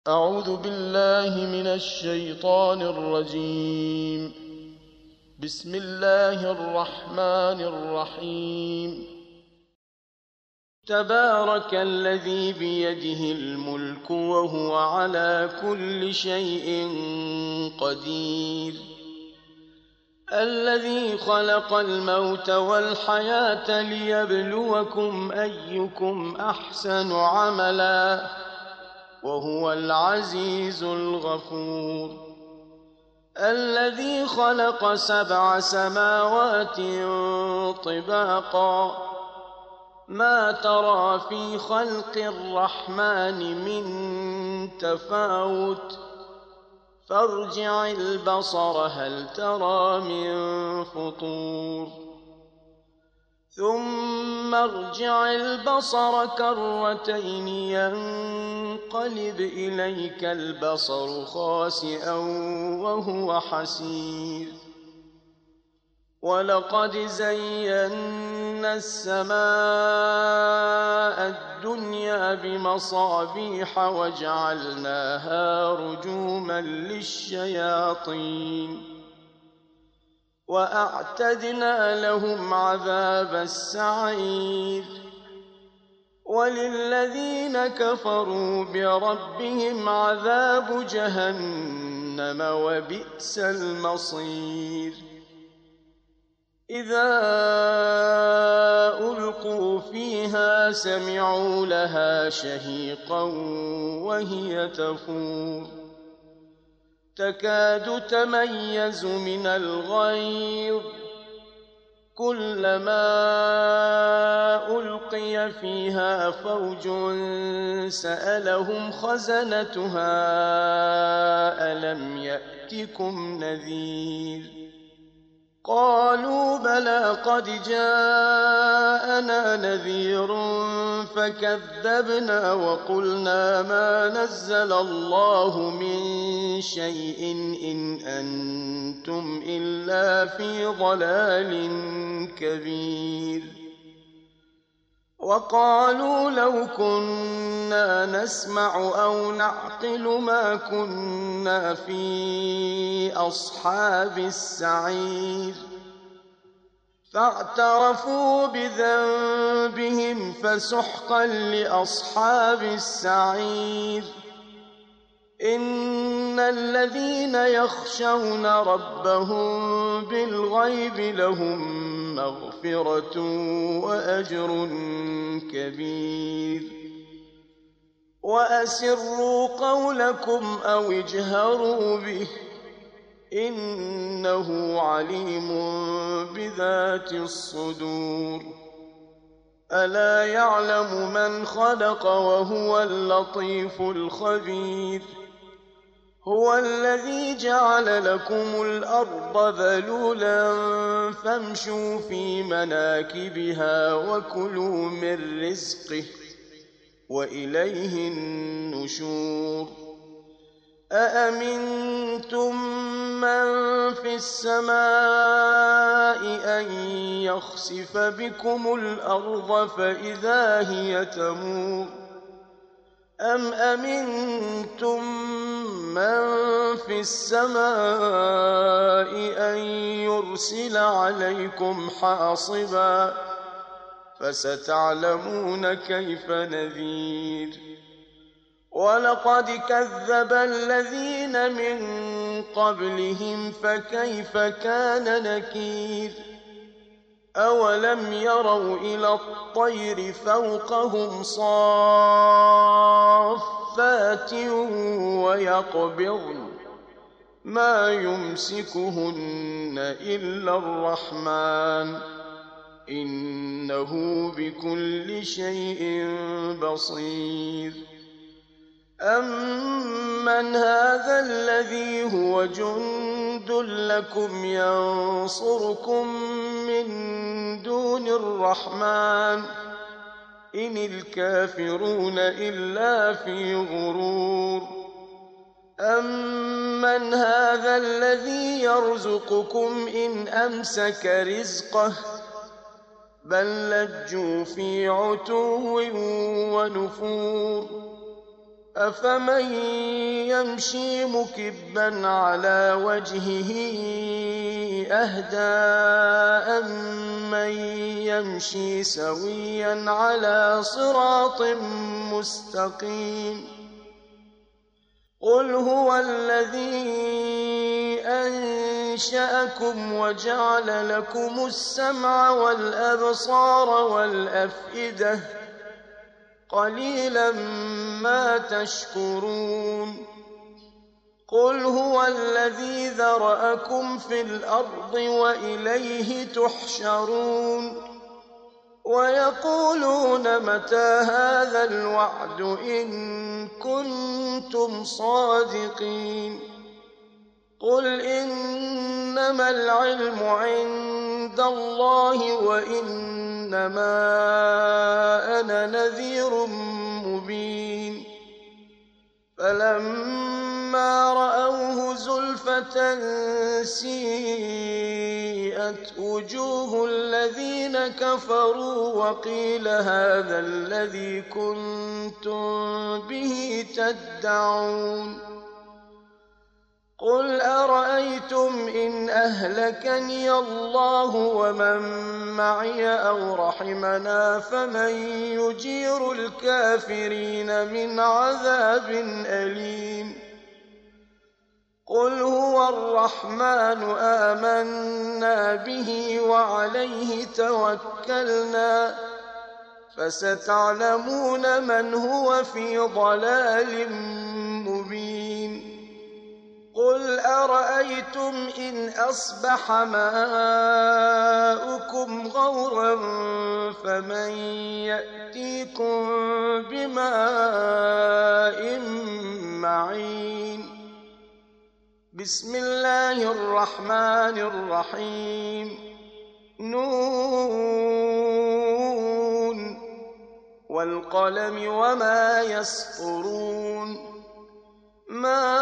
أعوذ بالله من الشيطان الرجيم. بسم الله الرحمن الرحيم. تبارك الذي بيده الملك وهو على كل شيء قدير، الذي خلق الموت والحياة ليبلوكم أيكم أحسن عملا وهو العزيز الغفور، الذي خلق 7 سماوات طباقا ما ترى في خلق الرحمن من تفاوت فارجع البصر هل ترى من فطور ثم ارجع البصر كرتين ينقلب إليك البصر خاسئا وهو حسير، ولقد زينا السماء الدنيا بمصابيح وجعلناها رجوما للشياطين وأعتدنا لهم عذاب السعير، وللذين كفروا بربهم عذاب جهنم وبئس المصير. إذا ألقوا فيها سمعوا لها شهيقا وهي تفور تكاد تميز من الغيظ، كلما ألقي فيها فوج سألهم خزنتها ألم يأتكم نذير، قالوا بلى قد جاءنا نذير فكذبنا وقلنا ما نزل الله من شيء إن أنتم إلا في ضلال كبير، وقالوا لو كنا نسمع أو نعقل ما كنا في أصحاب السعير، فاعترفوا بذنبهم فسحقا لأصحاب السعير. إن الذين يخشون ربهم بالغيب لهم مغفرة وأجر كبير، وأسروا قولكم أو اجهروا به إنه عليم بذات الصدور، ألا يعلم من خلق وهو اللطيف الخبير، هو الذي جعل لكم الأرض ذلولا فامشوا في مناكبها وكلوا من رزقه وإليه النشور. أأمنتم من في السماء أن يخسف بكم الأرض فإذا هي تمور، أم أمنتم من في السماء أن يرسل عليكم حاصبا فستعلمون كيف نذير. ولقد كذب الذين من قبلهم فكيف كان نكير، أولم يروا إلى الطير فوقهم صافات ويقبضن ما يمسكهن إلا الرحمن إنه بكل شيء بصير. أمن هذا الذي هو جند لكم ينصركم من دون الرحمن إن الكافرون إلا في غرور. أمن هذا الذي يرزقكم إن أمسك رزقه بل لجوا في عتو ونفور أفمن يمشي مكبا على وجهه أهدى أمن يمشي سويا على صراط مستقيم قل هو الذي أنشأكم وجعل لكم السمع والأبصار والأفئدة قليلا ما تشكرون قل هو الذي ذرأكم في الأرض وإليه تحشرون ويقولون متى هذا الوعد إن كنتم صادقين قل إنما العلم عند الله وإنما أنا نذير مبين فلما رأوه زلفة سيئت وجوه الذين كفروا وقيل هذا الذي كنتم به تدعون قل أرأيتم إن أهلكني الله ومن معي أو رحمنا فمن يجير الكافرين من عذاب أليم قل هو الرحمن آمنا به وعليه توكلنا فستعلمون من هو في ضلال مبين قل أرأيتم إن أصبح ماؤكم غورا فمن يأتيكم بماء معين بسم الله الرحمن الرحيم نون والقلم وما يسطرون ما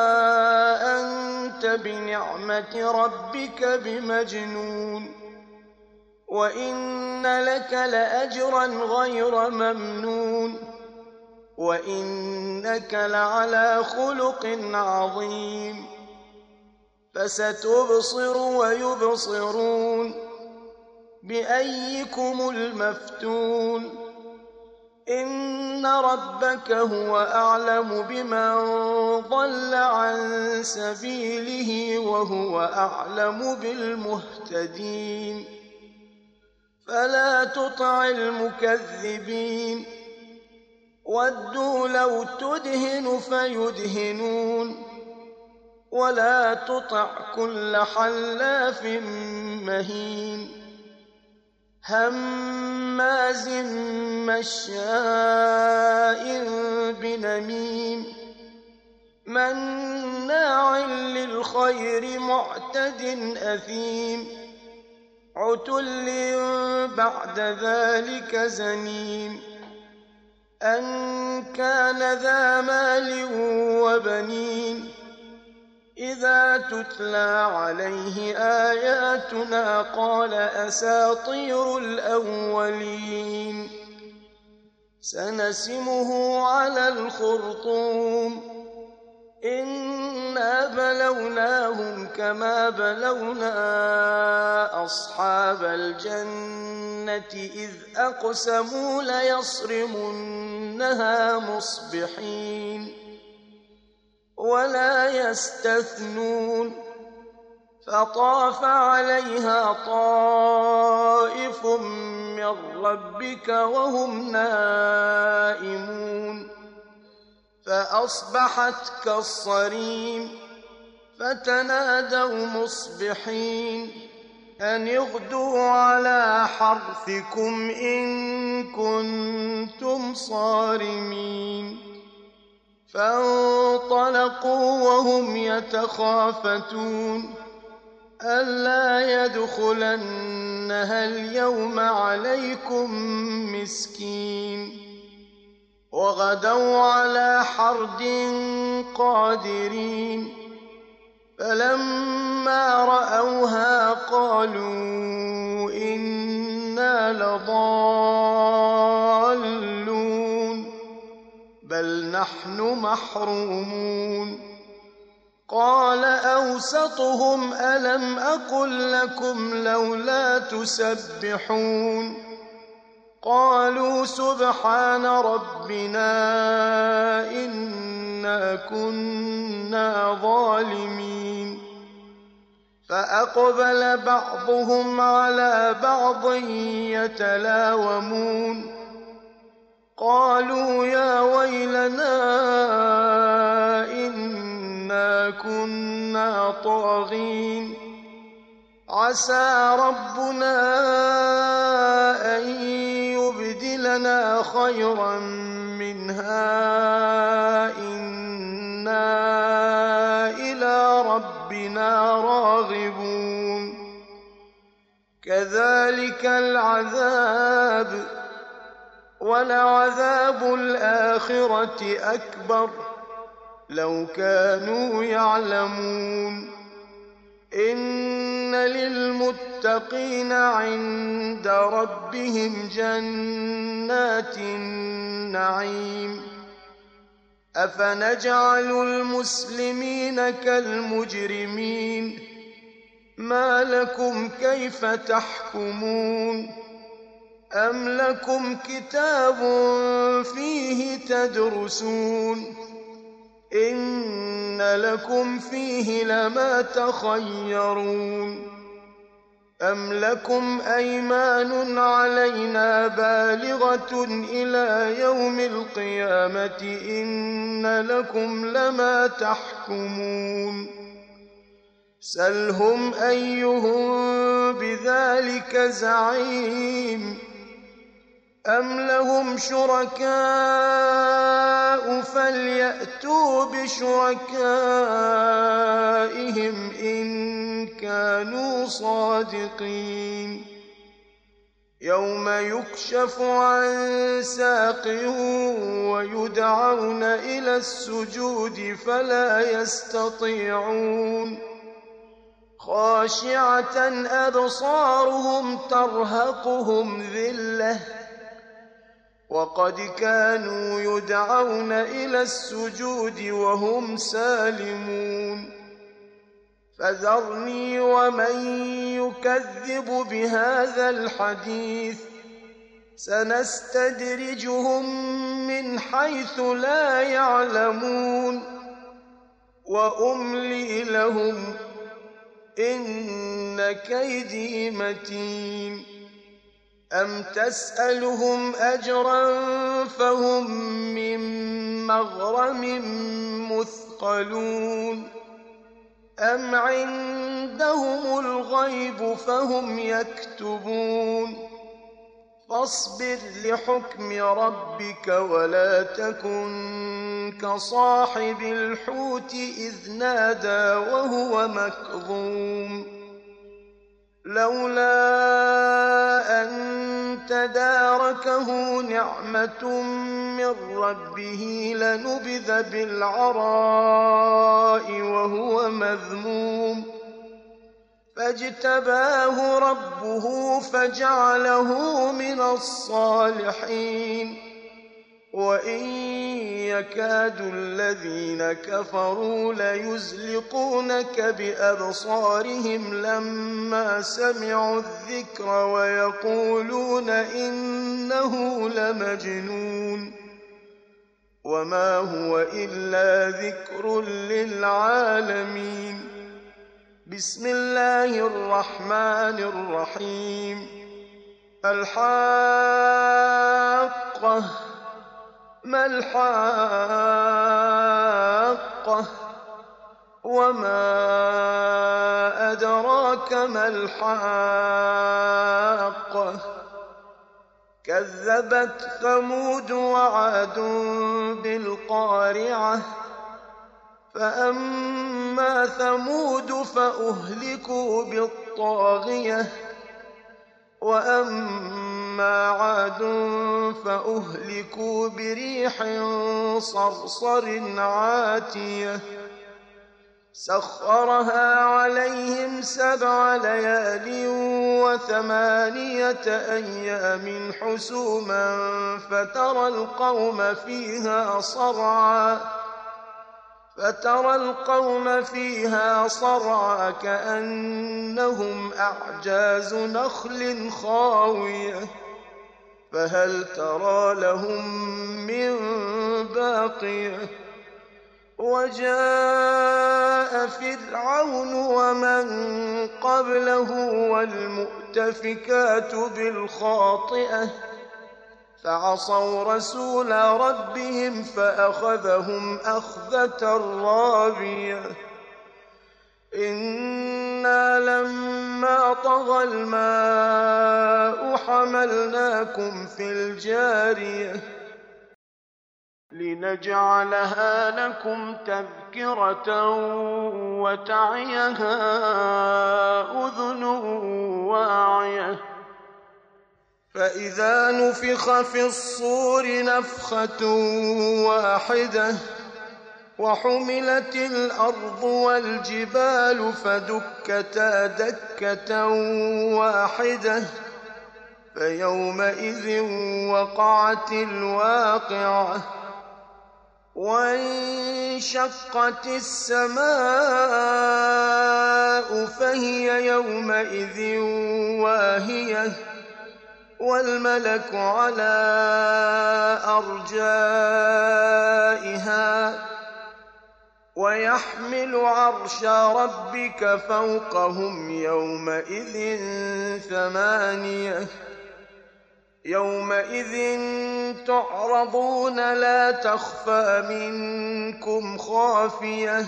أنت بنعمة ربك بمجنون وإن لك لأجرا غير ممنون وإنك لعلى خلق عظيم فستبصر ويبصرون بأيكم المفتون إن ربك هو أعلم بمن ضل عن سبيله وهو أعلم بالمهتدين فلا تطع المكذبين ودوا لو تدهن فيدهنون ولا تطع كل حلاف مهين هماز مشاء بنميم مناع للخير معتد أثيم عتل بعد ذلك زنيم أن كان ذا مال وبنين إذا تتلى عليه آياتنا قال أساطير الأولين سنسمه على الخرطوم إنا بلوناهم كما بلونا أصحاب الجنة إذ أقسموا ليصرمنها مصبحين ولا يستثنون فطاف عليها طائف من ربك وهم نائمون فأصبحت كالصريم فتنادوا مصبحين أن اغدوا على حرثكم إن كنتم صارمين فانطلقوا وهم يتخافتون ألا يدخلنها اليوم عليكم مسكين وغدوا على حرد قادرين فلما رأوها قالوا إنا لضالون بل نحن محرومون قال أوسطهم ألم أقل لكم لولا تسبحون قالوا سبحان ربنا إنا كنا ظالمين فأقبل بعضهم على بعض يتلاومون قالوا يا ويلنا إنا كنا طاغين عسى ربنا أن يبدلنا خيرا منها إنا إلى ربنا راغبون كذلك العذاب ولعذاب الآخرة أكبر لو كانوا يعلمون إن للمتقين عند ربهم جنات النعيم أفنجعل المسلمين كالمجرمين ما لكم كيف تحكمون أم لكم كتاب فيه تدرسون إن لكم فيه لما تخيرون أم لكم أيمان علينا بالغة إلى يوم القيامة إن لكم لما تحكمون سلهم أيهم بذلك زعيم أم لهم شركاء فليأتوا بشركائهم إن كانوا صادقين يوم يكشف عن ساق ويدعون إلى السجود فلا يستطيعون خاشعة أبصارهم ترهقهم ذلة وقد كانوا يدعون إلى السجود وهم سالمون فذرني ومن يكذب بهذا الحديث سنستدرجهم من حيث لا يعلمون وأملي لهم إن كيدي متين أم تسألهم أجرا فهم من مغرم مثقلون أم عندهم الغيب فهم يكتبون فاصبر لحكم ربك ولا تكن كصاحب الحوت إذ نادى وهو مكظوم لولا أن تداركه نعمة من ربه لنبذ بالعراء وهو مذموم فاجتباه ربه فجعله من الصالحين وإن يكاد الذين كفروا ليزلقونك بأبصارهم لما سمعوا الذكر ويقولون إنه لمجنون وما هو إلا ذكر للعالمين بسم الله الرحمن الرحيم الحاقة ما الحاقة وما أدراك ما الحاقة كذبت ثمود وعاد بالقارعة فأما ثمود فأهلكوا بالطاغية وأما عاد فأهلكوا بريح صرصر عاتية سخرها عليهم 7 ليال و8 أيام حسوما فترى القوم فيها صرعى كأنهم أعجاز نخل خاوية فهل ترى لهم من باقية وجاء فرعون ومن قبله والمؤتفكات بالخاطئة فعصوا رسول ربهم فأخذهم أخذة رابية إنا لما طغى الماء حملناكم في الجارية لنجعلها لكم تذكرة وتعيها أذن واعية فإذا نفخ في الصور نفخة واحدة وحملت الأرض والجبال فدكتا دكة واحدة فيومئذ وقعت الواقعة وانشقت السماء فهي يومئذ واهية والملك على أرجائها ويحمل عرش ربك فوقهم يومئذ 8 يومئذ تعرضون لا تخفى منكم خافية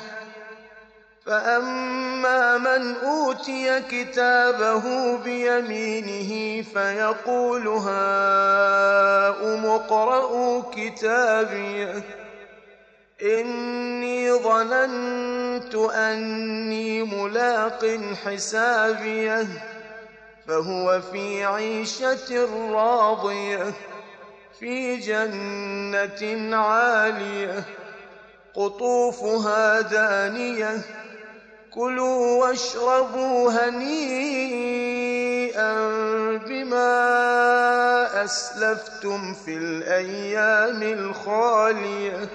فأما من أوتي كتابه بيمينه فيقول هاؤم اقرءوا كتابيه إني ظننت أني ملاق حسابيه فهو في عيشة راضية في جنة عالية قطوفها دانية كلوا واشربوا هنيئا بما أسلفتم في الأيام الخالية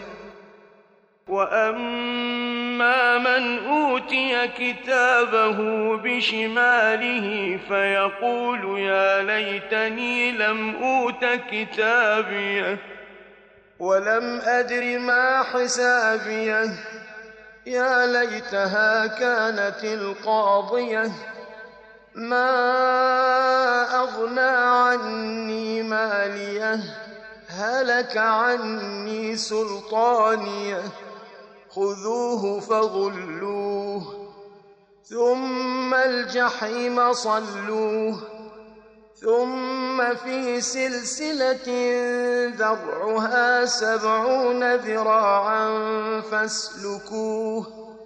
وأما من أوتي كتابه بشماله فيقول يا ليتني لم أوت كتابيه ولم أدر ما حسابيه يا ليتها كانت القاضية ما أغنى عني ماليه هلك عني سلطانيه خذوه فغلوه ثم الجحيم صلوه ثم في سلسلة ذرعها 70 ذراعا فاسلكوه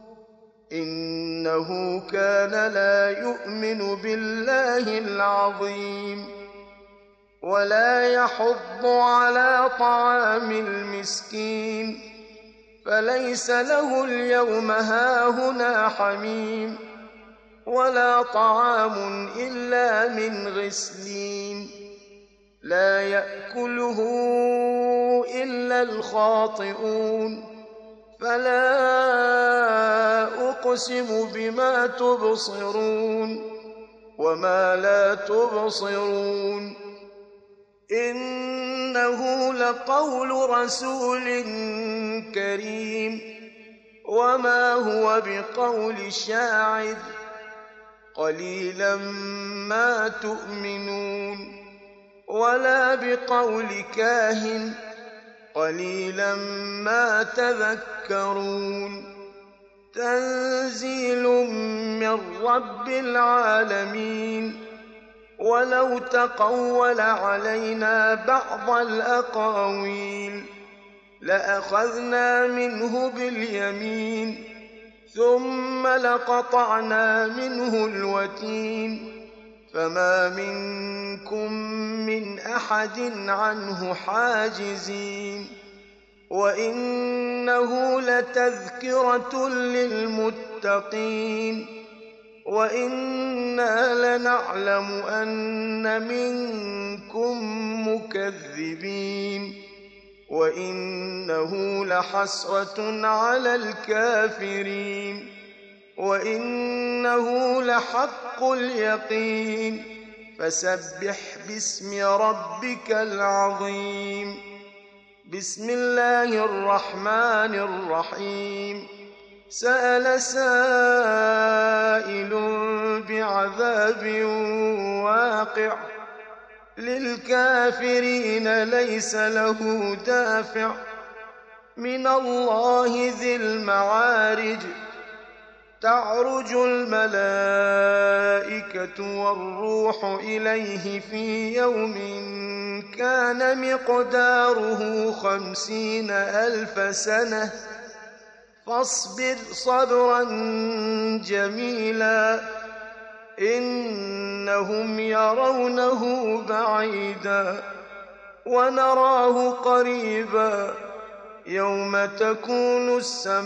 إنه كان لا يؤمن بالله العظيم ولا يحض على طعام المسكين فليس له اليوم هاهنا حميم ولا طعام إلا من غسلين لا يأكله إلا الخاطئون فلا أقسم بما تبصرون وما لا تبصرون إنه لقول رسول كريم وما هو بقول شاعر قليلا ما تؤمنون ولا بقول كاهن قليلا ما تذكرون تنزيل من رب العالمين ولو تقول علينا بعض الأقاويل لأخذنا منه باليمين ثم لقطعنا منه الوتين فما منكم من أحد عنه حاجزين وإنه لتذكرة للمتقين وإنا لنعلم أن منكم مكذبين وإنه لحسرة على الكافرين وإنه لحق اليقين فسبح باسم ربك العظيم بسم الله الرحمن الرحيم سأل سائل بعذاب واقع للكافرين ليس له دافع من الله ذي المعارج تعرج الملائكة والروح إليه في يوم كان مقداره 50,000 سنة فاصبر صبرا جميلا إنهم يرونه بعيدا ونراه قريبا يوم تكون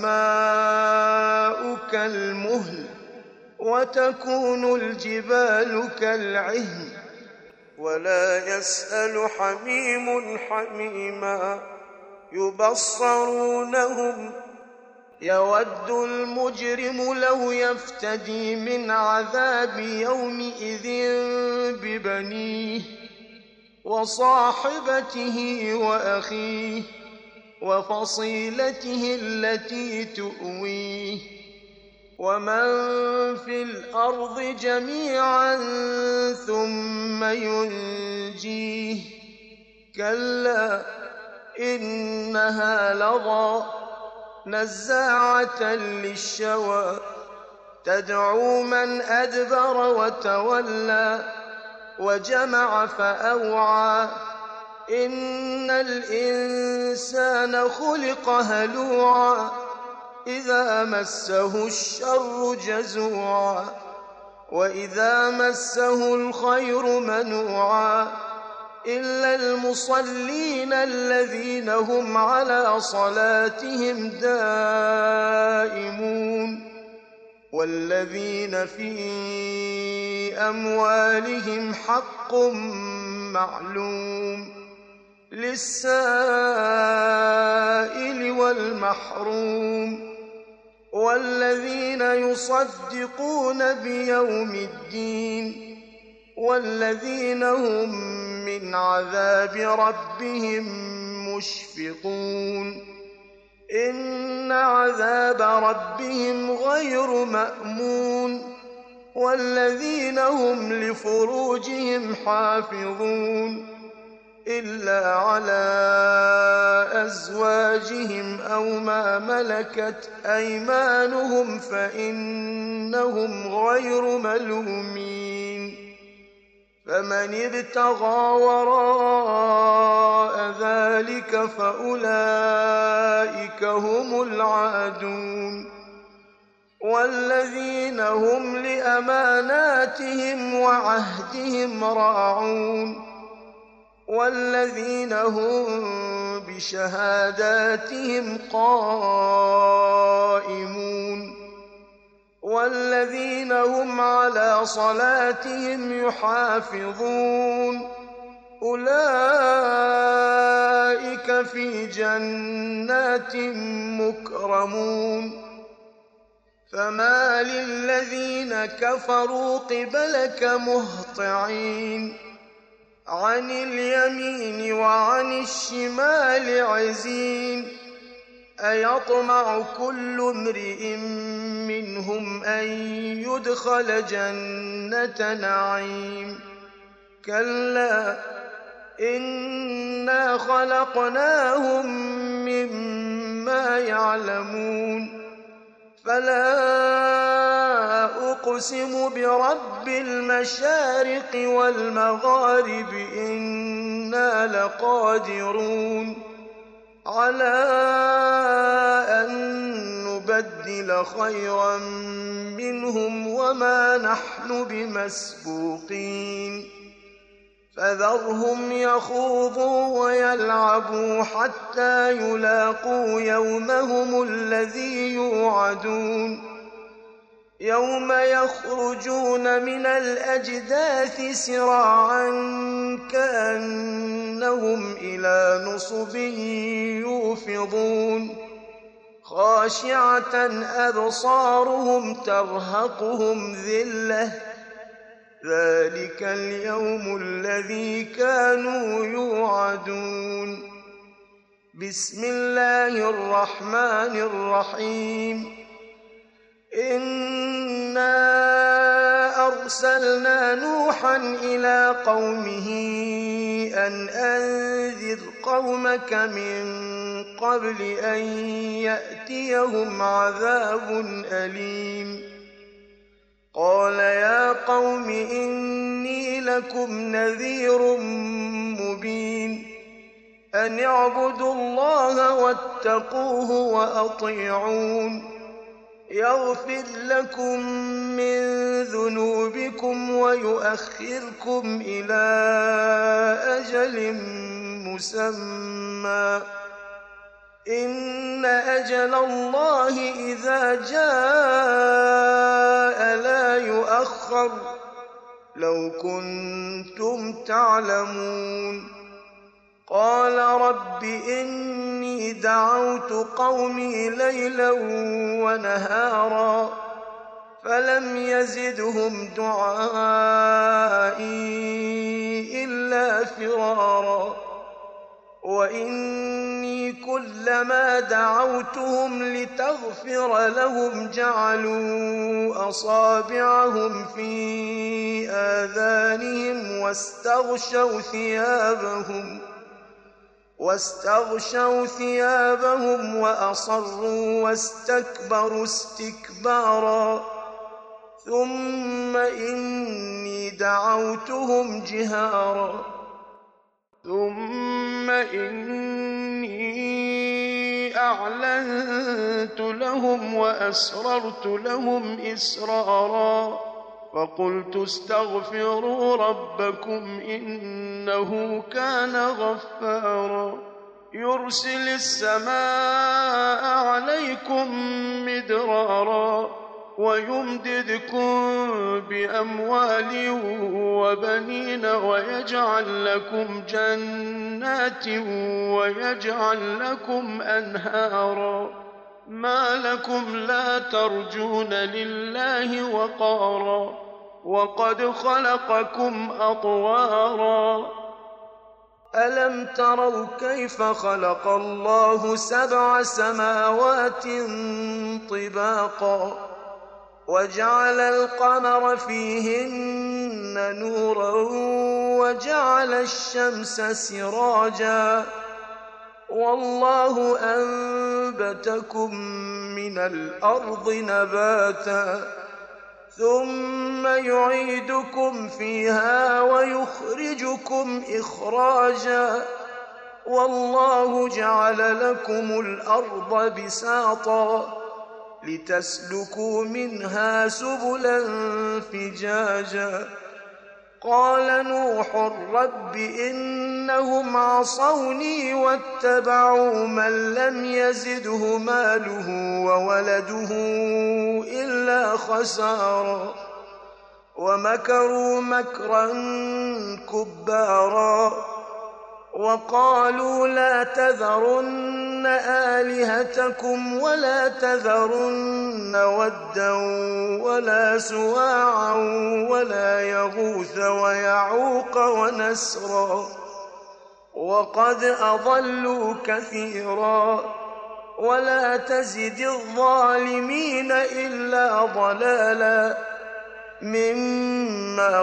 السماء كالمهل وتكون الجبال كالعهن ولا يسأل حميم حميما يبصرونهم يود المجرم لو يفتدي من عذاب يومئذ ببنيه وصاحبته وأخيه وفصيلته التي تؤويه ومن في الأرض جميعا ثم ينجيه كلا إنها لظى نزاعة للشوى تدعو من أدبر وتولى وجمع فأوعى إن الإنسان خلق هلوعا إذا مسه الشر جزوعا وإذا مسه الخير منوعا إلا المصلين الذين هم على صلاتهم دائمون والذين في أموالهم حق معلوم للسائل والمحروم والذين يصدقون بيوم الدين والذين هم من عذاب ربهم مشفقون إن عذاب ربهم غير مأمون والذين هم لفروجهم حافظون إلا على أزواجهم أو ما ملكت أيمانهم فإنهم غير ملومين فمن ابتغى وراء ذلك فأولئك هم العادون والذين هم لأماناتهم وعهدهم راعون والذين هم بشهاداتهم قائمون والذين هم على صلاتهم يحافظون أولئك في جنات مكرمون فما للذين كفروا قبلك مهطعين عن اليمين وعن الشمال عزين أيطمع كل امرئ منهم أن يدخل جنة نعيم كلا إنا خلقناهم مما يعلمون فلا أقسم برب المشارق والمغارب إنا لقادرون على أن نبدل خيرا منهم وما نحن بمسبوقين فذرهم يخوضوا ويلعبوا حتى يلاقوا يومهم الذي يوعدون يوم يخرجون من الأجداث سراعا كأنهم إلى نصب يوفضون خاشعة أبصارهم ترهقهم ذلة ذلك اليوم الذي كانوا يوعدون بسم الله الرحمن الرحيم إنا أرسلنا نوحا إلى قومه أن أنذر قومك من قبل أن يأتيهم عذاب أليم قال يا قوم إني لكم نذير مبين أن اعبدوا الله واتقوه وأطيعون يغفر لكم من ذنوبكم ويؤخركم إلى أجل مسمى إن أجل الله إذا جاء لا يؤخر لو كنتم تعلمون قال رب إني دعوت قومي ليلا ونهارا فلم يزدهم دعائي إلا فرارا وإني كلما دعوتهم لتغفر لهم جعلوا أصابعهم في آذانهم واستغشوا ثيابهم وأصروا واستكبروا استكبارا ثم إني دعوتهم جهارا ثم إني أعلنت لهم وأسررت لهم إسرارا فقلت استغفروا ربكم إنه كان غفارا يرسل السماء عليكم مدرارا ويمددكم بأموال وبنين ويجعل لكم جنات ويجعل لكم أنهارا ما لكم لا ترجون لله وقارا وقد خلقكم أطوارا ألم تروا كيف خلق الله 7 سماوات طباقا وجعل القمر فيهن نورا وجعل الشمس سراجا والله أنبتكم من الأرض نباتا ثم يعيدكم فيها ويخرجكم إخراجا والله جعل لكم الأرض بساطا لتسلكوا منها سبلا فجاجا قال نوح رب إنهم عصوني واتبعوا من لم يزده ماله وولده إلا خسارا ومكروا مكرا كبارا وقالوا لا تذرن آلهتكم ولا تذرن ودا ولا سواعا ولا يغوث ويعوق ونسرا وقد أضلوا كثيرا ولا تزد الظالمين إلا ضلالا مما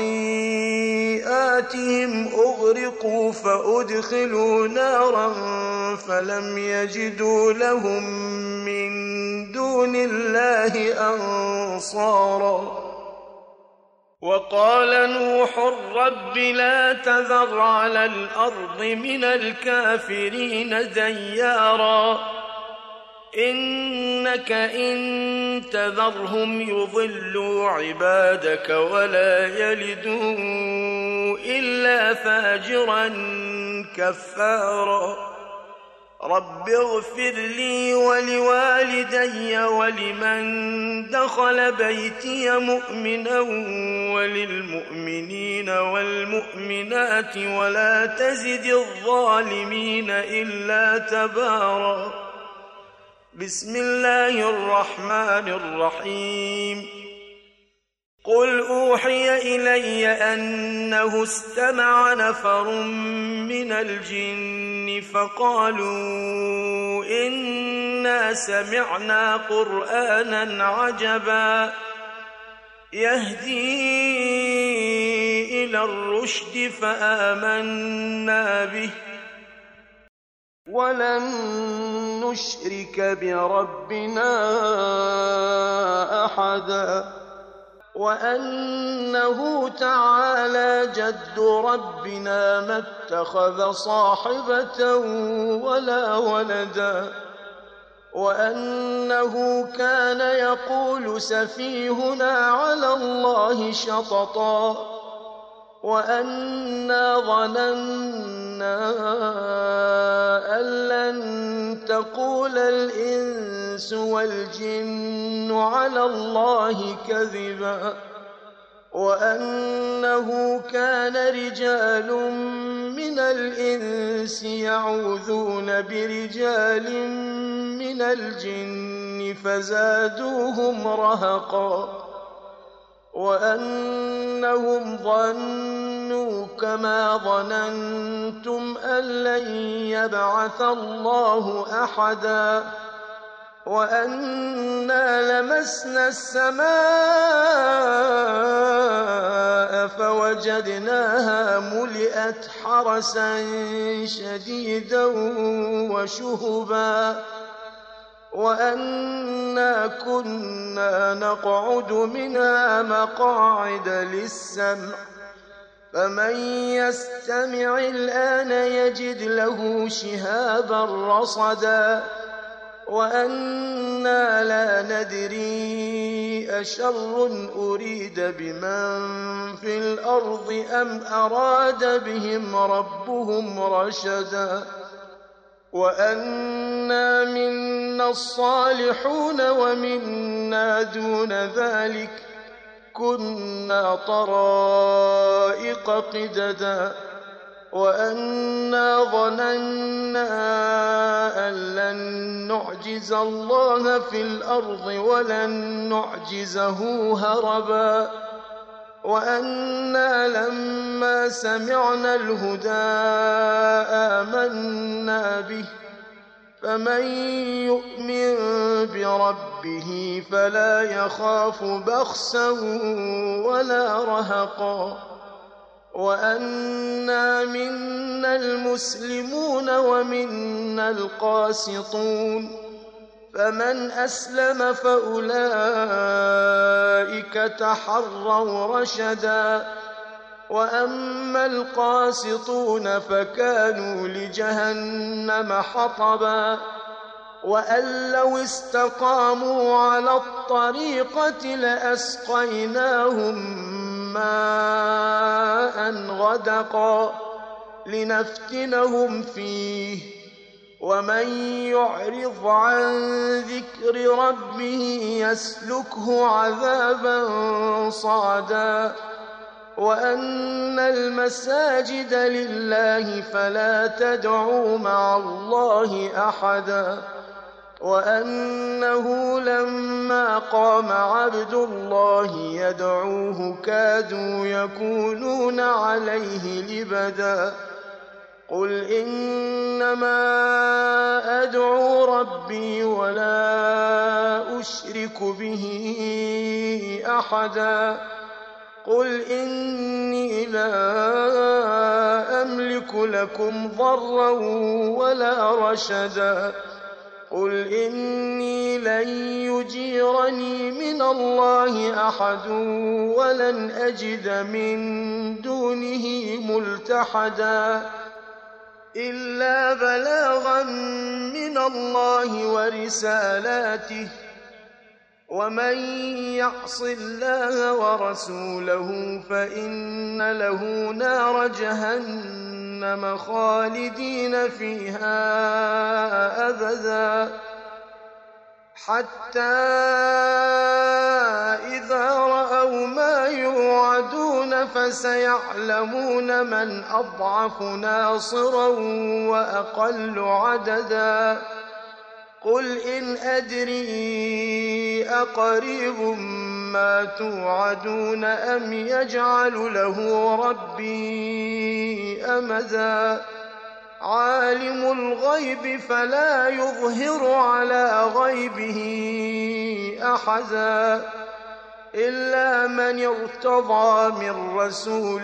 خطيئاتهم أغرقوا فأدخلوا نارا فلم يجدوا لهم من دون الله أنصارا وقال نوح رب لا تذر على الأرض من الكافرين ديارا إنك إن تذرهم يضلوا عبادك ولا يلدوا إلا فاجرا كفارا رب اغفر لي ولوالدي ولمن دخل بيتي مؤمنا وللمؤمنين والمؤمنات ولا تزد الظالمين إلا تبارا بسم الله الرحمن الرحيم قل أوحي إلي أنه استمع نفر من الجن فقالوا إنا سمعنا قرآنا عجبا يهدي إلى الرشد فآمنا به ولن نشرك بربنا أحدا وأنه تعالى جد ربنا ما اتخذ صاحبة ولا ولدا وأنه كان يقول سفيهنا على الله شططا وأنا ظننا أن لن تقول الإنس والجن على الله كذبا وأنه كان رجال من الإنس يعوذون برجال من الجن فزادوهم رهقا وأنهم ظنوا كما ظننتم أن لن يبعث الله أحدا وأنا لمسنا السماء فوجدناها ملئت حرسا شديدا وشهبا وأنا كنا نقعد منها مقاعد للسمع فمن يستمع الآن يجد له شهابا رصدا وأنا لا ندري أشر أريد بمن في الأرض أم أراد بهم ربهم رشدا وأنا منا الصالحون ومنا دون ذلك كنا طرائق قددا وأنا ظننا أن لن نعجز الله في الأرض ولن نعجزه هربا وأنا لما سمعنا الهدى آمنا به فمن يؤمن بربه فلا يخاف بخسا ولا رهقا وأنا منا المسلمون ومنا القاسطون فمن أسلم فأولئك تحروا رشدا وأما القاسطون فكانوا لجهنم حطبا وأن لو استقاموا على الطريقة لأسقيناهم ماء غدقا لنفتنهم فيه ومن يعرض عن ذكر ربه يسلكه عذابا صعدا وأن المساجد لله فلا تدعوا مع الله أحدا وأنه لما قام عبد الله يدعوه كادوا يكونون عليه لبدا قل إنما أدعو ربي ولا أشرك به أحدا قل إني لا أملك لكم ضرا ولا رشدا قل إني لن يجيرني من الله أحد ولن أجد من دونه ملتحدا إلا بلاغا من الله ورسالاته ومن يعص الله ورسوله فإن له نار جهنم خالدين فيها أبدا حتى إذا رأوا ما يوعدون فسيعلمون من أضعف ناصرا وأقل عددا قل إن أدري أقريب ما توعدون أم يجعل له ربي أمدا عالم الغيب فلا يظهر على غيبه أحدا إلا من ارتضى من رسول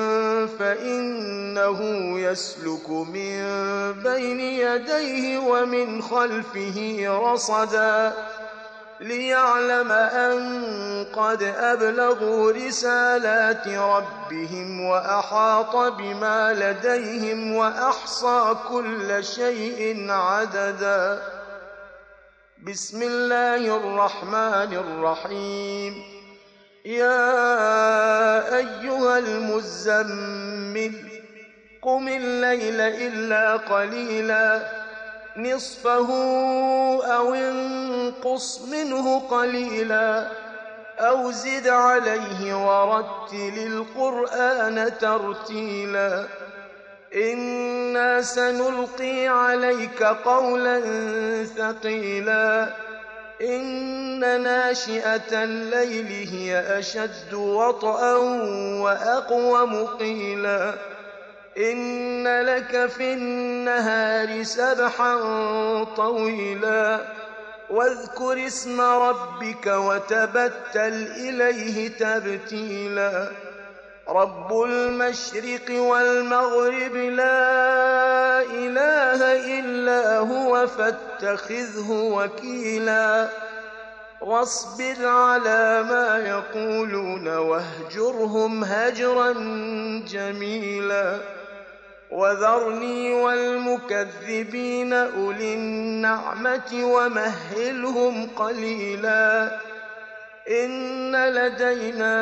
فإنه يسلك من بين يديه ومن خلفه رصدا ليعلم أن قد أبلغوا رسالات ربهم وأحاط بما لديهم وأحصى كل شيء عددا بسم الله الرحمن الرحيم يا أيها المزمل قم الليل إلا قليلا نصفه أو انقص منه قليلا أو زد عليه ورتل القرآن ترتيلا إنا سنلقي عليك قولا ثقيلا إن ناشئة الليل هي أشد وطئا وأقوم قيلا إن لك في النهار سبحا طويلا واذكر اسم ربك وتبتل إليه تبتيلا رب المشرق والمغرب لا إله إلا هو فاتخذه وكيلا واصبر على ما يقولون واهجرهم هجرا جميلا وذرني والمكذبين أولي النعمة ومهلهم قليلا إن لدينا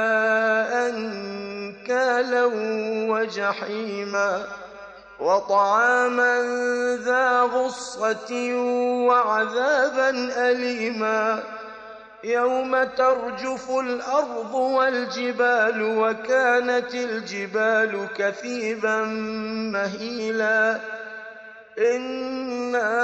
أنكالا وجحيما وطعاما ذا غصة وعذابا أليما يوم ترجف الأرض والجبال وكانت الجبال كثيبا مهيلا إنا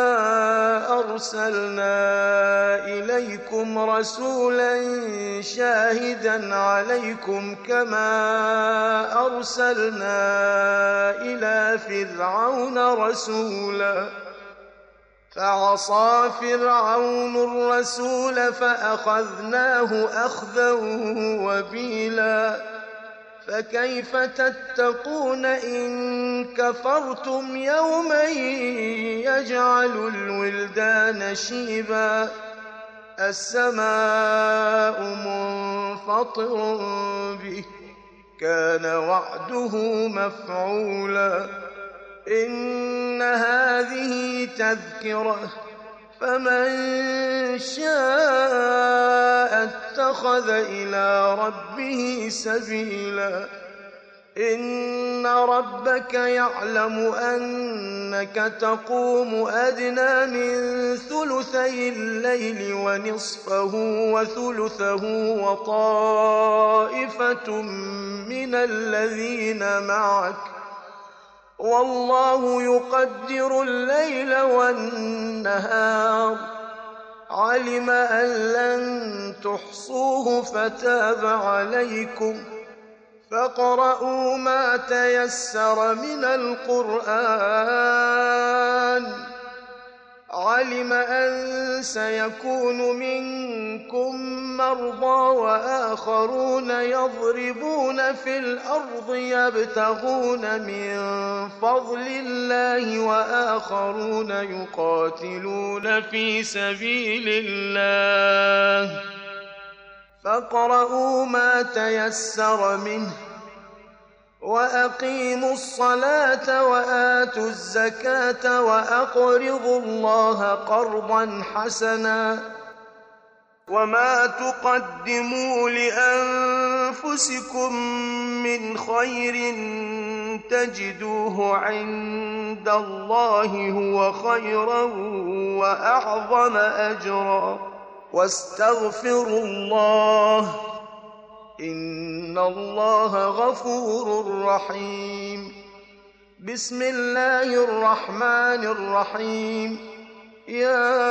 أرسلنا إليكم رسولا شاهدا عليكم كما أرسلنا إلى فرعون رسولا فعصى فرعون الرسول فأخذناه أخذا وبيلا فكيف تتقون إن كفرتم يوما يجعل الولدان شيبا السماء منفطر به كان وعده مفعولا إن هذه تذكرة فمن شاء اتخذ إلى ربه سبيلا إن ربك يعلم أنك تقوم أدنى من ثلثي الليل ونصفه وثلثه وطائفة من الذين معك والله يقدر الليل والنهار علم أن لن تحصوه فتاب عليكم فاقرؤوا ما تيسر من القرآن علم أن سيكون منكم مرضى وآخرون يضربون في الأرض يبتغون من فضل الله وآخرون يقاتلون في سبيل الله فاقرؤوا ما تيسر منه وأقيموا الصلاة وآتوا الزكاة وأقرضوا الله قرضا حسنا وما تقدموا لأنفسكم من خير تجدوه عند الله هو خيرا وأعظم أجرا واستغفروا الله إن الله غفور رحيم. بسم الله الرحمن الرحيم. يا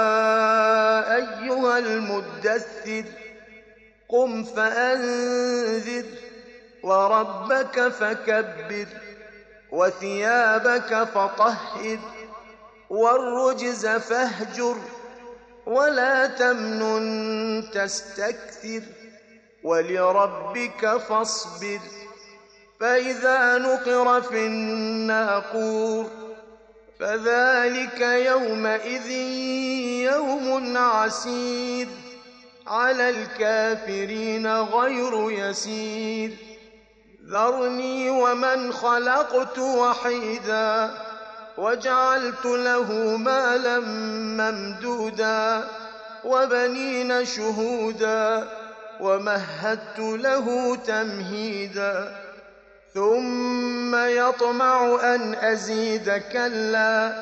أيها المدثر قم فأنذر وربك فكبر وثيابك فطهر والرجز فاهجر ولا تمنن تستكثر ولربك فاصبر. فإذا نقر في الناقور فذلك يومئذ يوم عسير على الكافرين غير يسير. ذرني ومن خلقت وحيدا وجعلت له مالا ممدودا وبنين شهودا ومهدت له تمهيدا ثم يطمع أن أزيد كلا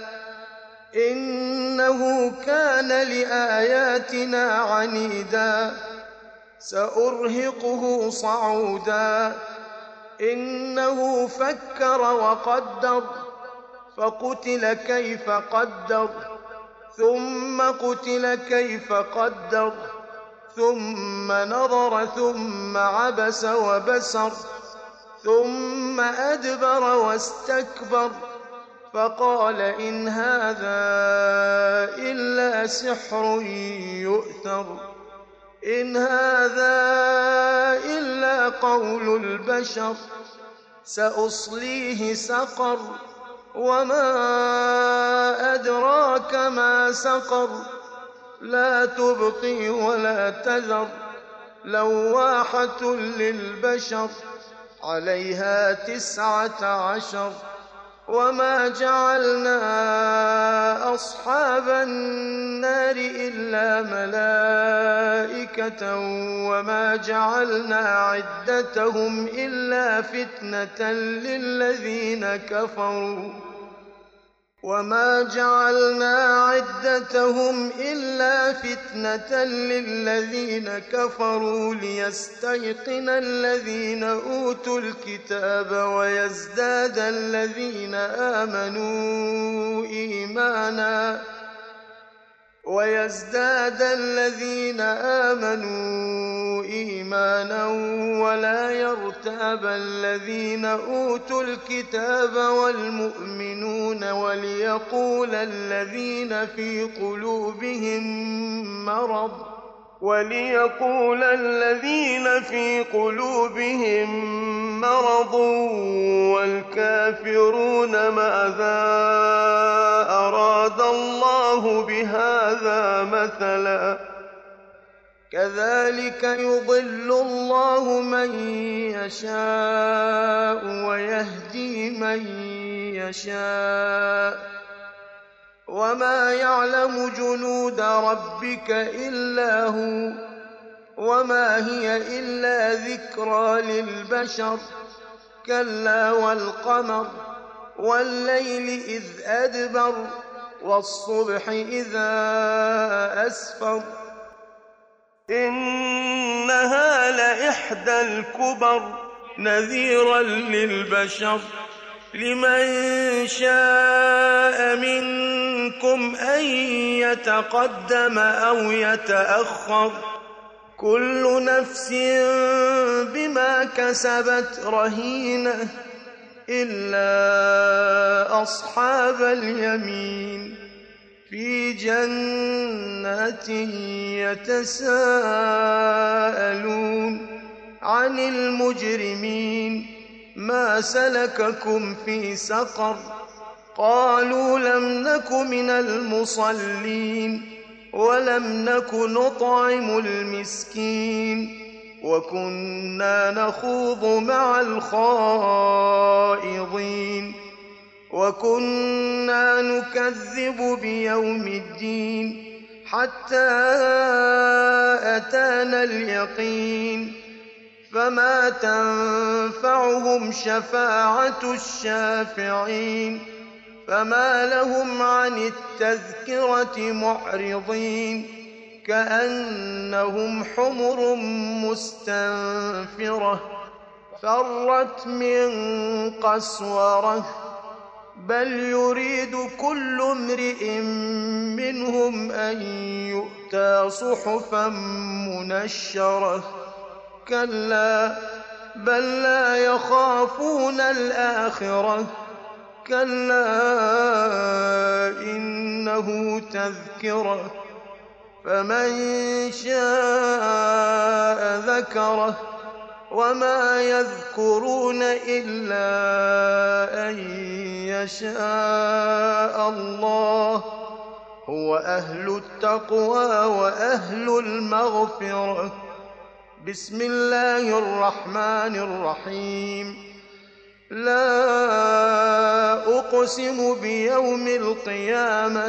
إنه كان لآياتنا عنيدا سأرهقه صعودا إنه فكر وقدر فقتل كيف قدر ثم قتل كيف قدر ثم نظر ثم عبس وبسر ثم أدبر واستكبر فقال إن هذا إلا سحر يؤثر إن هذا إلا قول البشر سأصليه سقر وما أدراك ما سقر لا تبقي ولا تذر لواحة للبشر عليها 19 وما جعلنا أصحاب النار إلا ملائكة وما جعلنا عدتهم إلا فتنة للذين كفروا وما جعلنا عدتهم إلا فتنة للذين كفروا ليستيقن الذين أوتوا الكتاب ويزداد الذين آمنوا إيمانا ولا يرتاب الذين أوتوا الكتاب والمؤمنون وليقول الذين في قلوبهم مرض والكافرون ماذا أراد الله بهذا مثلا كذلك يضل الله من يشاء ويهدي من يشاء وما يعلم جنود ربك إلا هو وما هي إلا ذكرى للبشر كلا والقمر والليل إذ أدبر والصبح إذا أسفر إنها لإحدى الكبر نذيرا للبشر لمن شاء منكم أن يتقدم أو يتأخر كل نفس بما كسبت رهينة إلا أصحاب اليمين في جنات يتساءلون عن المجرمين ما سلككم في سقر قالوا لم نك من المصلين ولم نك نطعم المسكين وكنا نخوض مع الخائضين وكنا نكذب بيوم الدين حتى أتانا اليقين فما تنفعهم شفاعة الشافعين فما لهم عن التذكرة معرضين كأنهم حمر مستنفرة فرت من قسورة بل يريد كل امرئ منهم أن يؤتى صحفا منشرة كلا بل لا يخافون الآخرة كلا إنه تذكرة فمن شاء ذكره وما يذكرون إلا أن يشاء الله هو أهل التقوى وأهل المغفرة. بسم الله الرحمن الرحيم لا أقسم بيوم القيامة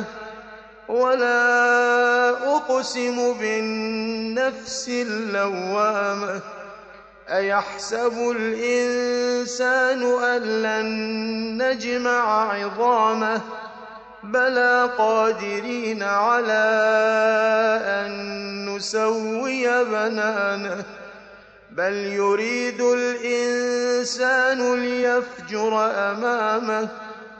ولا أقسم بالنفس اللوامة أيحسب الإنسان أن لن نجمع عظامه بلى قادرين على أن نسوي بنانه بل يريد الإنسان ليفجر أمامه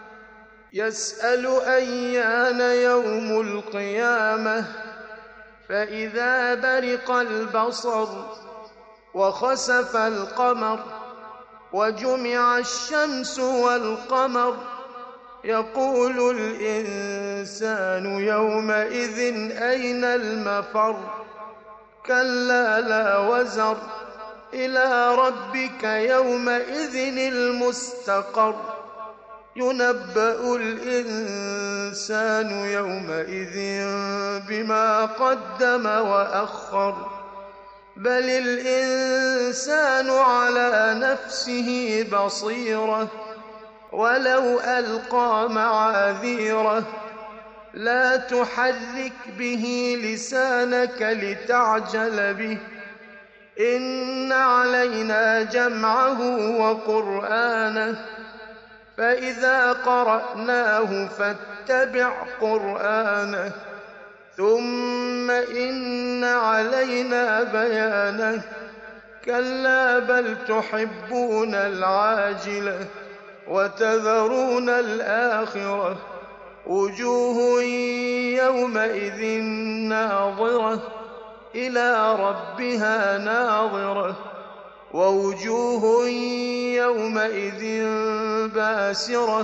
يسأل أيان يوم القيامة فإذا برق البصر وخسف القمر وجمع الشمس والقمر يقول الإنسان يومئذ أين المفر كلا لا وزر إلى ربك يومئذ المستقر ينبأ الإنسان يومئذ بما قدم وأخر بل الإنسان على نفسه بصيرة ولو ألقى معاذيره لا تحرك به لسانك لتعجل به إن علينا جمعه وقرآنه فإذا قرأناه فاتبع قرآنه ثم إن علينا بيانه كلا بل تحبون العاجلة وتذرون الآخرة وجوه يومئذ ناظرة إلى ربها ناظرة ووجوه يومئذ باسرة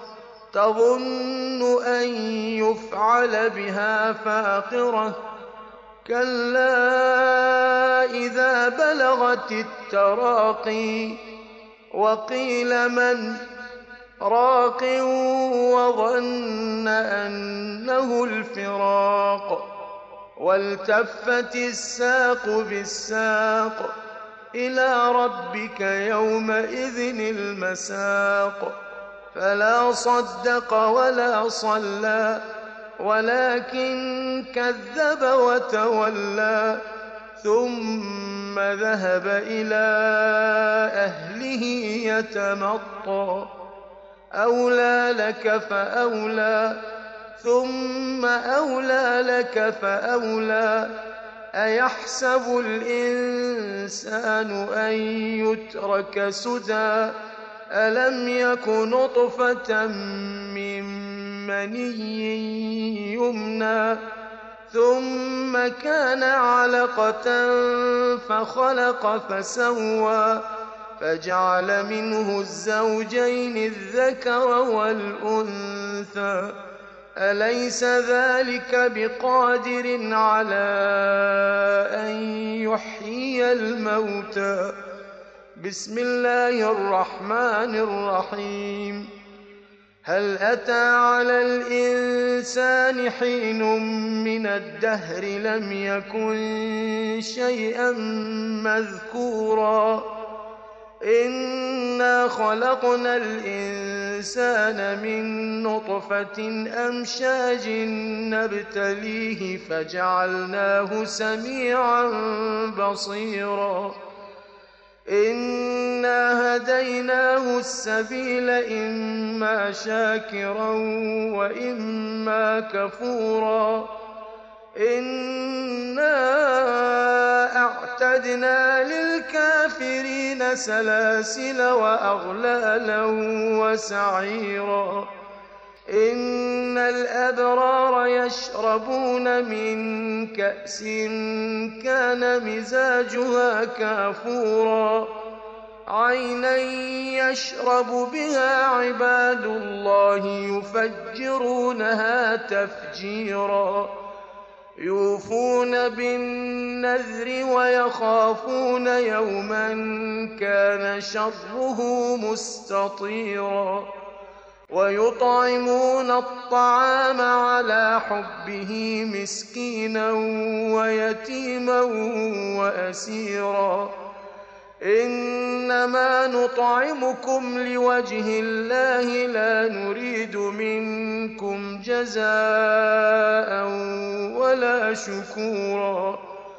تظن أن يفعل بها فاقرة كلا إذا بلغت التراقي وقيل من راق وظن أنه الفراق والتفت الساق بالساق إلى ربك يومئذ المساق فلا صدق ولا صلى ولكن كذب وتولى ثم ذهب إلى أهله يتمطى أولى لك فأولى ثم أولى لك فأولى أيحسب الإنسان أن يترك سدى ألم يك نطفة من مني يمنى ثم كان علقة فخلق فسوى فجعل منه الزوجين الذكر والأنثى أليس ذلك بقادر على أن يحيي الموتى بسم الله الرحمن الرحيم هل أتى على الإنسان حين من الدهر لم يكن شيئا مذكورا إنا خلقنا الإنسان من نطفة أمشاج نبتليه فجعلناه سميعا بصيرا إنا هديناه السبيل إما شاكرا وإما كفورا إنا أعتدنا للكافرين سلاسل وأغلالا وسعيرا إن الأبرار يشربون من كأس كان مزاجها كافورا عينا يشرب بها عباد الله يفجرونها تفجيرا يوفون بالنذر ويخافون يوما كان شره مستطيرا ويطعمون الطعام على حبه مسكينا ويتيما وأسيرا إنما نطعمكم لوجه الله لا نريد منكم جزاء ولا شكورا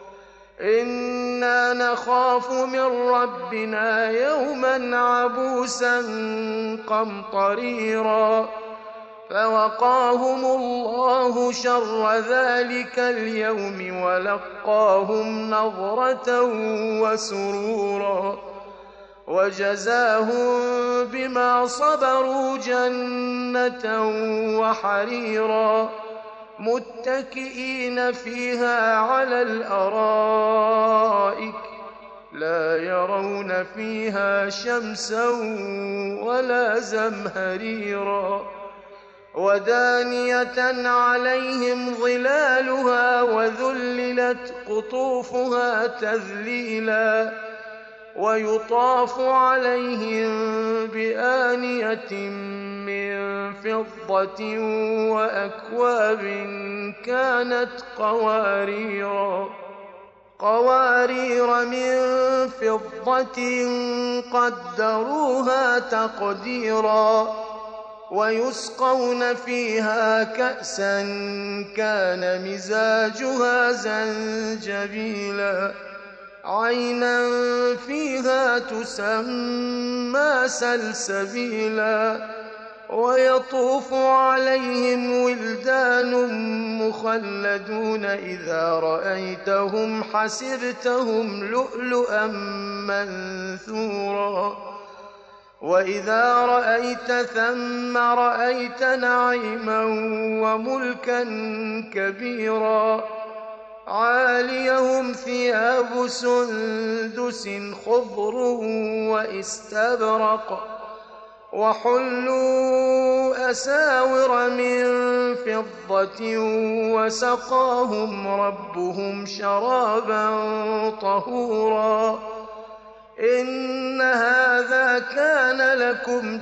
إنا نخاف من ربنا يوما عبوسا قمطريرا فوقاهم الله شر ذلك اليوم ولقاهم نضرة وسرورا وجزاهم بما صبروا جنة وحريرا متكئين فيها على الأرائك لا يرون فيها شمسا ولا زمهريرا ودانية عليهم ظلالها وذللت قطوفها تذليلا ويطاف عليهم بآنية من فضة وأكواب كانت قوارير من فضة قدروها تقديرا ويسقون فيها كأسا كان مزاجها زنجبيلا عينا فيها تسمى سلسبيلا ويطوف عليهم ولدان مخلدون إذا رأيتهم حسبتهم لؤلؤا منثورا وإذا رأيت ثم رأيت نعيما وملكا كبيرا عاليهم ثياب سندس خضر واستبرق وحلوا أساور من فضة وسقاهم ربهم شرابا طهورا إن هذا كان لكم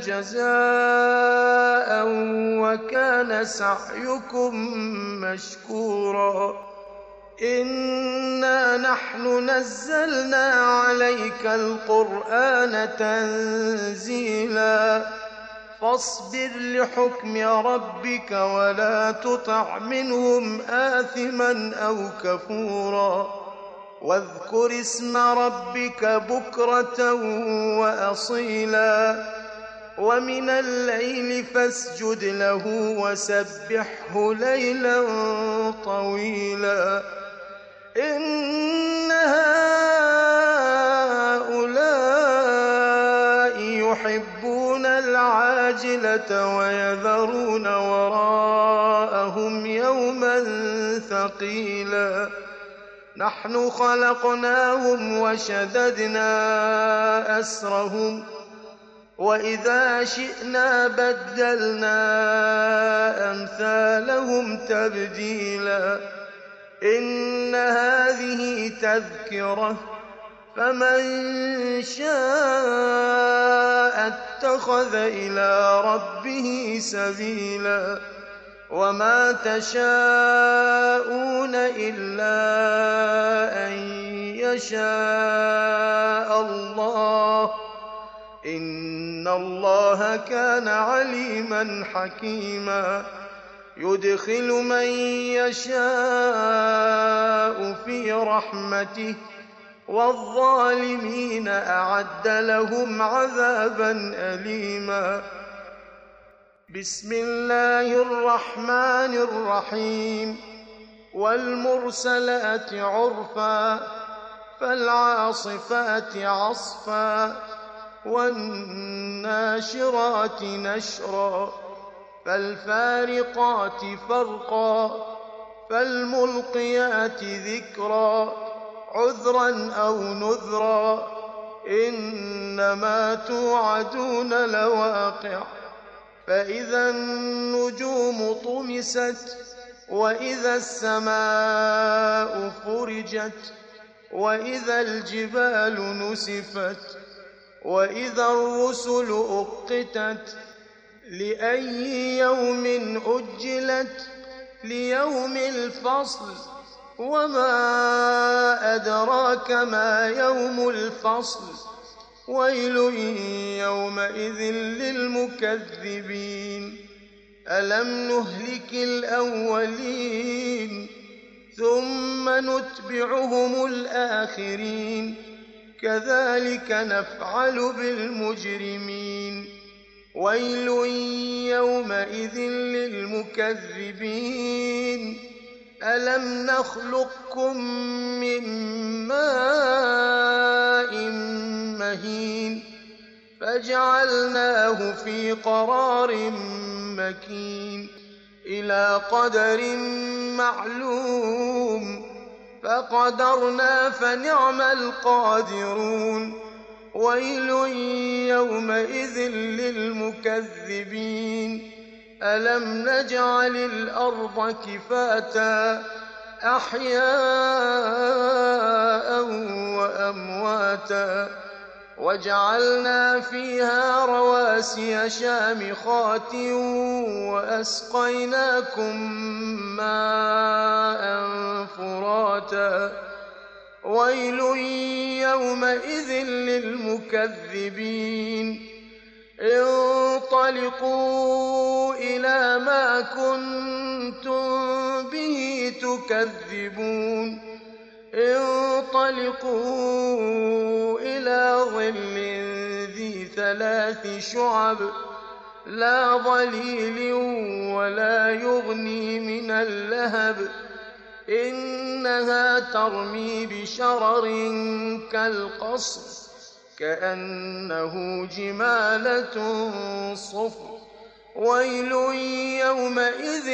جزاء وكان سعيكم مشكورا إنا نحن نزلنا عليك القرآن تنزيلا فاصبر لحكم ربك ولا تطع منهم آثما أو كفورا واذكر اسم ربك بكرة وأصيلا ومن الليل فاسجد له وسبحه ليلا طويلا إن هؤلاء يحبون العاجلة ويذرون وراءهم يوما ثقيلا نحن خلقناهم وشددنا أسرهم وإذا شئنا بدلنا أمثالهم تبديلا إن هذه تذكرة فمن شاء اتخذ إلى ربه سبيلا وما تشاءون إلا أن يشاء الله إن الله كان عليما حكيما يدخل من يشاء في رحمته والظالمين أعد لهم عذابا أليما بسم الله الرحمن الرحيم والمرسلات عرفا فالعاصفات عصفا والناشرات نشرا فالفارقات فرقا فالملقيات ذكرا عذرا أو نذرا إنما توعدون لواقع فإذا النجوم طمست وإذا السماء فرجت وإذا الجبال نسفت وإذا الرسل أقتت لأي يوم أجلت ليوم الفصل وما أدراك ما يوم الفصل ويل يومئذ للمكذبين ألم نهلك الأولين ثم نتبعهم الآخرين كذلك نفعل بالمجرمين ويل يومئذ للمكذبين ألم نخلقكم من ماء مهين فجعلناه في قرار مكين إلى قدر معلوم فقدرنا فنعم القادرون ويل يومئذ للمكذبين ألم نجعل الأرض كفاتا أحياء وأمواتا وجعلنا فيها رواسي شامخات وأسقيناكم ماء فراتا ويل يومئذ للمكذبين انطلقوا إلى ما كنتم به تكذبون انطلقوا إلى ظل ذي 3 شعب لا ظليل ولا يغني من اللهب إنها ترمي بشرر كالقصر كأنه جمالة صفر ويل يومئذ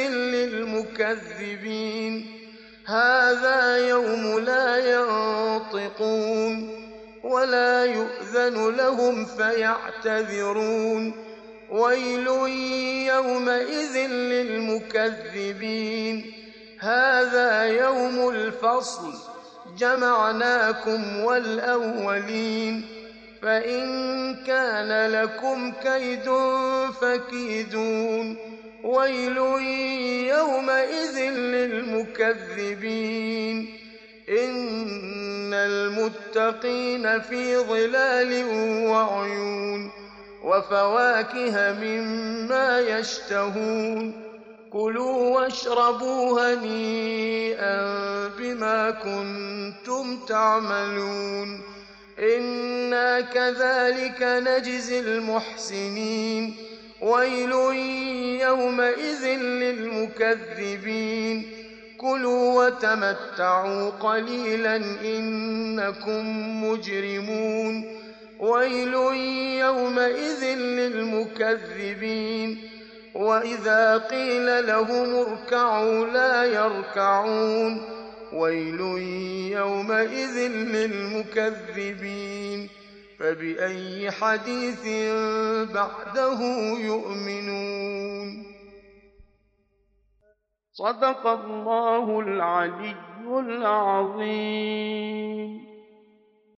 للمكذبين هذا يوم لا ينطقون ولا يؤذن لهم فيعتذرون ويل يومئذ للمكذبين هذا يوم الفصل جمعناكم والأولين فإن كان لكم كيد فكيدون ويل يومئذ للمكذبين إن المتقين في ظلال وعيون وفواكه مما يشتهون كلوا واشربوا هنيئا بما كنتم تعملون إنا كذلك نجزي المحسنين ويل يومئذ للمكذبين كلوا وتمتعوا قليلا إنكم مجرمون ويل يومئذ للمكذبين وإذا قيل لهم اركعوا لا يركعون ويل يومئذ للمكذبين فبأي حديث بعده يؤمنون صدق الله العلي العظيم.